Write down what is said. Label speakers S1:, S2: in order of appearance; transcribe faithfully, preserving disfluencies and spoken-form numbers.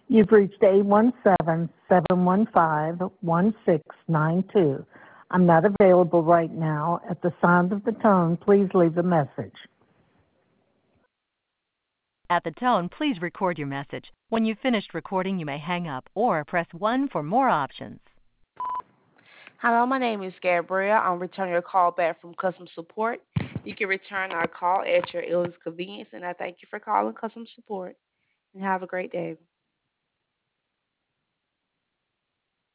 S1: You've reached eight one seven, seven one five, one six nine two. I'm not available right now. At the sound of the tone, please leave a message.
S2: At the tone, please record your message. When you've finished recording, you may hang up or press one for more options.
S3: Hello, my name is Gabrielle. I'm returning your call back from customer support. You can return our call at your earliest convenience, and I thank you for calling customer support. And have a great day.